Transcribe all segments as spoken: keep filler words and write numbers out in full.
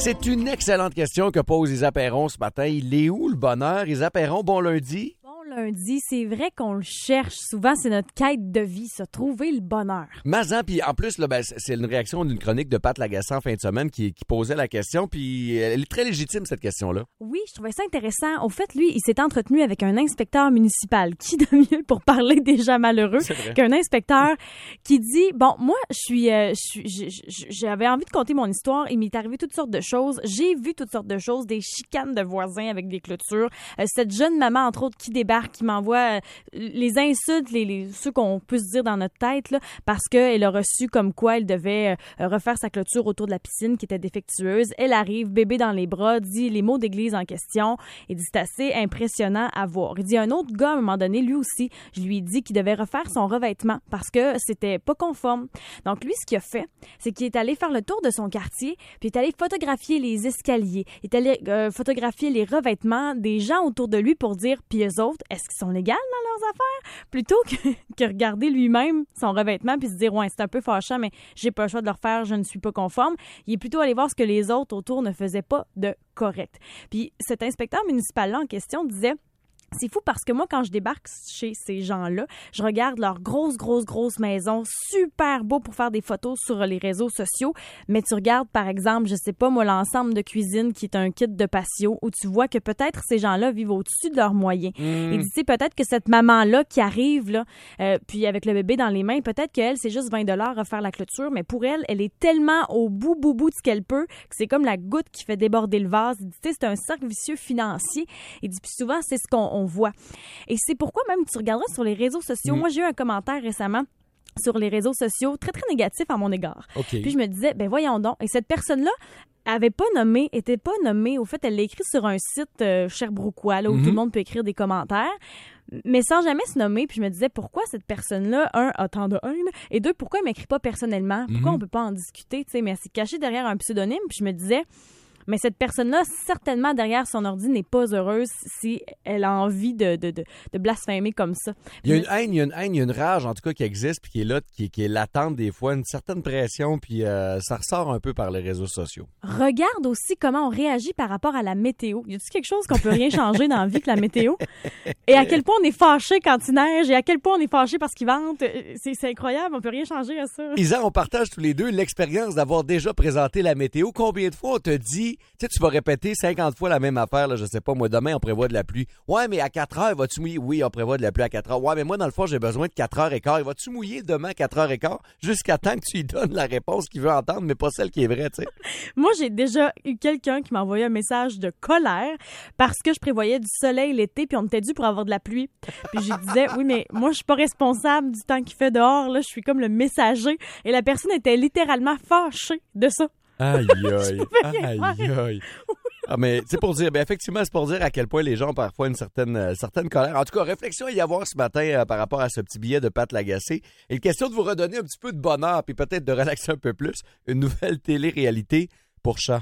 C'est une excellente question que pose Isa Perron ce matin. Il est où le bonheur? Isa Perron, bon lundi. Bon lundi, c'est vrai qu'on le cherche. Souvent, c'est notre quête de vie, ça, trouver le bonheur. Mazan, puis en plus, là, ben, c'est une réaction d'une chronique de Pat Lagacé en fin de semaine qui, qui posait la question, puis elle est très légitime, cette question-là. Oui, je trouvais ça intéressant. Au fait, lui, il s'est entretenu avec un inspecteur municipal. Qui de mieux pour parler des gens malheureux qu'un inspecteur qui dit, bon, moi, je suis, euh, je suis, j'avais envie de conter mon histoire. Il m'est arrivé toutes sortes de choses. J'ai vu toutes sortes de choses, des chicanes de voisins avec des clôtures. Euh, cette jeune maman, entre autres, qui débarque, qui m'envoie euh, les insultes, les, les, ceux qu'on peut se dire dans notre tête, là, parce qu'elle a reçu comme quoi elle devait euh, refaire sa clôture autour de la piscine qui était défectueuse. Elle arrive, bébé dans les bras, dit les mots d'église en question. Il dit c'est assez impressionnant à voir. Il dit un autre gars, à un moment donné, lui aussi, je lui ai dit qu'il devait refaire son revêtement parce que c'était pas conforme. Donc lui, ce qu'il a fait, c'est qu'il est allé faire le tour de son quartier, puis il est allé photographier les escaliers, il est allé euh, photographier les revêtements des gens autour de lui pour dire, puis eux autres, est-ce qu'ils sont légaux dans leurs affaires? Plutôt que, que regarder lui-même son revêtement puis se dire, ouais, c'est un peu fâchant, mais j'ai pas le choix de le refaire, je ne suis pas conforme. Il est plutôt allé voir ce que les autres autour ne faisaient pas de correct. Puis cet inspecteur municipal-là en question disait, c'est fou parce que moi, quand je débarque chez ces gens-là, je regarde leurs grosses, grosses, grosses maisons, super beaux pour faire des photos sur les réseaux sociaux. Mais tu regardes, par exemple, je sais pas, moi, l'ensemble de cuisine qui est un kit de patio où tu vois que peut-être ces gens-là vivent au-dessus de leurs moyens. Mmh. Et tu sais, peut-être que cette maman-là qui arrive, là, euh, puis avec le bébé dans les mains, peut-être qu'elle, c'est juste vingt dollars à faire la clôture, mais pour elle, elle est tellement au bout, bout, bout de ce qu'elle peut que c'est comme la goutte qui fait déborder le vase. Tu sais, c'est un cercle vicieux financier. Et puis souvent, c'est ce qu'on on voit. Et c'est pourquoi même tu regarderas sur les réseaux sociaux. Mmh. Moi, j'ai eu un commentaire récemment sur les réseaux sociaux très, très négatif à mon égard. Okay. Puis je me disais, ben voyons donc. Et cette personne-là avait pas nommé, était pas nommée. Au fait, elle l'a écrit sur un site euh, Sherbrookeois, là, où mmh. tout le monde peut écrire des commentaires, mais sans jamais se nommer. Puis je me disais, pourquoi cette personne-là, un, a tant de haine, et deux, pourquoi elle m'écrit pas personnellement? Pourquoi mmh. on peut pas en discuter? Tu sais, mais elle s'est cachée derrière un pseudonyme. Puis je me disais, mais cette personne-là, certainement, derrière son ordi, n'est pas heureuse si elle a envie de, de, de, de blasphémer comme ça. Il y a une haine, il y a une haine, il y a une rage, en tout cas, qui existe, puis qui est là, qui, qui est latente des fois, une certaine pression, puis euh, ça ressort un peu par les réseaux sociaux. Regarde aussi comment on réagit par rapport à la météo. Y a-t-il quelque chose qu'on peut rien changer dans la vie que la météo? Et à quel point on est fâché quand il neige, et à quel point on est fâché parce qu'il vente. C'est, c'est incroyable, on peut rien changer à ça. Isa, on partage tous les deux l'expérience d'avoir déjà présenté la météo. Combien de fois on te dit, tu sais, tu vas répéter cinquante fois la même affaire, là, je sais pas, moi, demain, on prévoit de la pluie. Ouais, mais à quatre heures, vas-tu mouiller? Oui, on prévoit de la pluie à quatre heures. Ouais, mais moi, dans le fond, j'ai besoin de quatre heures et quart. Vas-tu mouiller demain à quatre heures et quart jusqu'à temps que tu lui donnes la réponse qu'il veut entendre, mais pas celle qui est vraie, tu sais? Moi, j'ai déjà eu quelqu'un qui m'a envoyé un message de colère parce que je prévoyais du soleil l'été, puis on était dû pour avoir de la pluie. Puis je disais, oui, mais moi, je suis pas responsable du temps qu'il fait dehors, là, je suis comme le messager. Et la personne était littéralement fâchée de ça. Aïe, aïe, aïe, aïe. Ah, mais c'est pour dire, ben effectivement, c'est pour dire à quel point les gens ont parfois une certaine, euh, certaine colère. En tout cas, réflexion à y avoir ce matin euh, par rapport à ce petit billet de Pat Lagacé. Et une question de vous redonner un petit peu de bonheur, puis peut-être de relaxer un peu plus. Une nouvelle télé-réalité pour chat.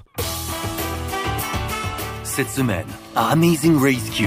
Cette semaine, à Amazing Rescue.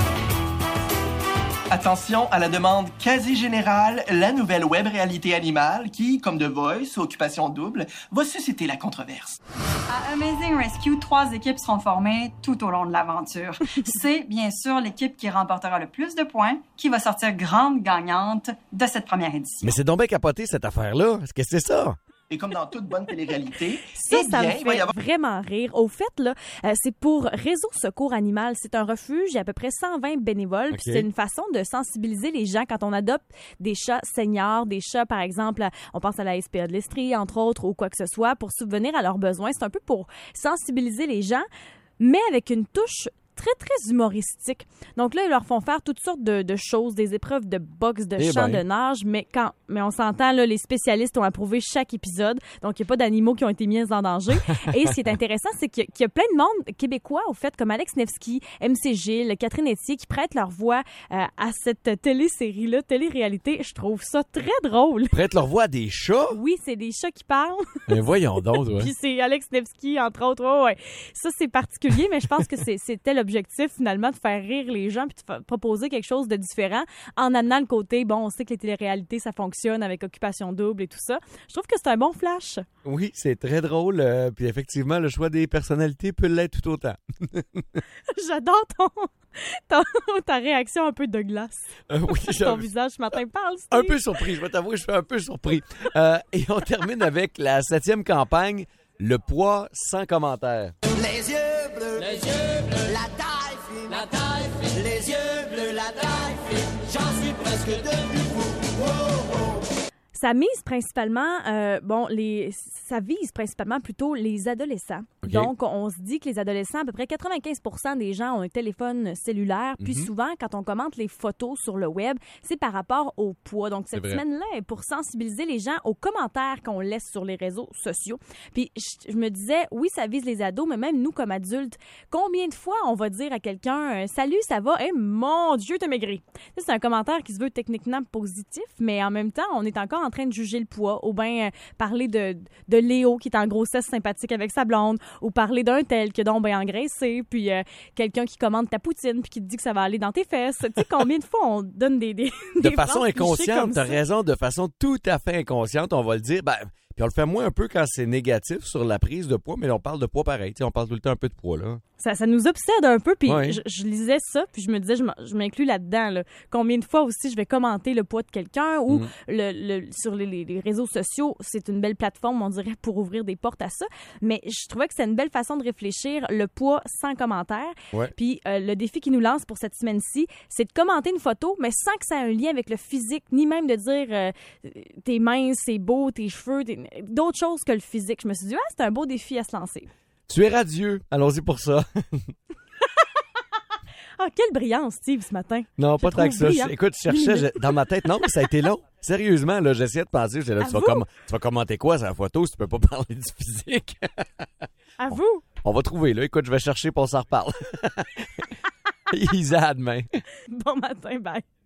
Attention à la demande quasi générale, la nouvelle web réalité animale qui, comme The Voice, Occupation double, va susciter la controverse. À Amazing Rescue, trois équipes seront formées tout au long de l'aventure. C'est bien sûr l'équipe qui remportera le plus de points qui va sortir grande gagnante de cette première édition. Mais c'est donc bien capoté cette affaire-là. Est-ce que c'est ça? Et comme dans toute bonne télé-réalité, ça, ça bien, me fait avoir... vraiment rire. Au fait, là, euh, c'est pour Réseau Secours Animal. C'est un refuge, il y a à peu près cent vingt bénévoles. Okay. Puis c'est une façon de sensibiliser les gens quand on adopte des chats seniors, des chats, par exemple, on pense à la S P A de l'Estrie, entre autres, ou quoi que ce soit, pour subvenir à leurs besoins. C'est un peu pour sensibiliser les gens, mais avec une touche très, très humoristique. Donc là, ils leur font faire toutes sortes de, de choses, des épreuves de boxe, de eh chant, ben. de nage, mais quand, mais on s'entend, là, les spécialistes ont approuvé chaque épisode, donc il n'y a pas d'animaux qui ont été mis en danger. Et ce qui est intéressant, c'est qu'il y, a, qu'il y a plein de monde québécois, au fait, comme Alex Nevsky, M C Gilles, Catherine Etier, qui prêtent leur voix euh, à cette télé-série-là, télé-réalité. Je trouve ça très drôle. Prêtent leur voix à des chats? Oui, c'est des chats qui parlent. Mais voyons donc, ouais. Puis c'est Alex Nevsky, entre autres. Ouais, ouais. Ça, c'est particulier, mais je pense que c'est, c'était le l'objectif, finalement, de faire rire les gens puis de f- proposer quelque chose de différent en amenant le côté, bon, on sait que les téléréalités, ça fonctionne avec Occupation Double et tout ça. Je trouve que c'est un bon flash. Oui, c'est très drôle. Euh, puis effectivement, le choix des personnalités peut l'être tout autant. J'adore ton, ton- ta réaction un peu de glace. Euh, oui, je- Ton visage ce matin parle, Steve. un peu surpris. Je vais t'avouer, je suis un peu surpris. Euh, et on termine avec la septième campagne, le poids sans commentaire. Les yeux bleus, les yeux bleus, la taille fine, la taille fine, les yeux bleus, la taille fine, j'en suis presque devenu fou. Oh, oh. Ça mise principalement, euh, bon, les, ça vise principalement plutôt les adolescents. OK. Donc, on se dit que les adolescents, à peu près quatre-vingt-quinze pour cent des gens ont un téléphone cellulaire. Puis Mhm. souvent, quand on commente les photos sur le web, c'est par rapport au poids. Donc, cette C'est vrai. semaine-là est pour sensibiliser les gens aux commentaires qu'on laisse sur les réseaux sociaux. Puis je, je me disais, oui, ça vise les ados, mais même nous, comme adultes, combien de fois on va dire à quelqu'un euh, « Salut, ça va? Eh, mon Dieu, t'as maigri! » Ça, c'est un commentaire qui se veut techniquement positif, mais en même temps, on est encore en train de juger le poids, ou bien euh, parler de, de Léo qui est en grossesse sympathique avec sa blonde, ou parler d'un tel qui est donc bien engraissé, puis euh, quelqu'un qui commande ta poutine puis qui te dit que ça va aller dans tes fesses. Tu sais, combien de fois on donne des, des, De des façon phrases clichés inconsciente, comme t'as ça? raison, de façon tout à fait inconsciente, on va le dire. Ben, puis on le fait moins un peu quand c'est négatif sur la prise de poids, mais on parle de poids pareil. Tu sais, on parle tout le temps un peu de poids, là. Ça, ça nous obsède un peu, puis Ouais. je, je lisais ça, puis je me disais, je m'en- je m'inclus là-dedans. Là. Combien de fois aussi je vais commenter le poids de quelqu'un ou Mm. le, le- sur les, les- les réseaux sociaux, c'est une belle plateforme, on dirait, pour ouvrir des portes à ça. Mais je trouvais que c'était une belle façon de réfléchir, le poids sans commentaire. Ouais. Puis euh, le défi qui nous lance pour cette semaine-ci, c'est de commenter une photo, mais sans que ça ait un lien avec le physique, ni même de dire euh, t'es mince, c'est beau, tes cheveux, t'es- d'autres choses que le physique. Je me suis dit, ah, c'est un beau défi à se lancer. Tu es radieux. Allons-y pour ça. Ah, quelle brillance, Steve, ce matin. Non, Je pas te tant que trouve ça. brillant. Je- Écoute, je cherchais je- dans ma tête. Non, ça a été long. Sérieusement, là, j'essayais de penser. J'étais là, tu vas, Avoue. comm- tu vas commenter quoi sur la photo si tu peux pas parler du physique? À vous. On va trouver, là. Écoute, je vais chercher pour on s'en reparle. Isa, à demain. Bon matin, bye.